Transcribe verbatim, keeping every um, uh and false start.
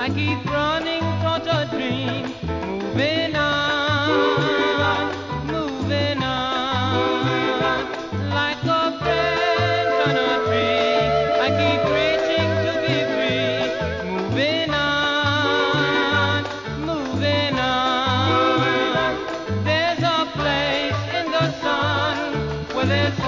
I keep running towards a dream, moving on, moving on, like a branch on a tree. I keep reaching to be free, moving on, moving on. There's a place in the sun where there's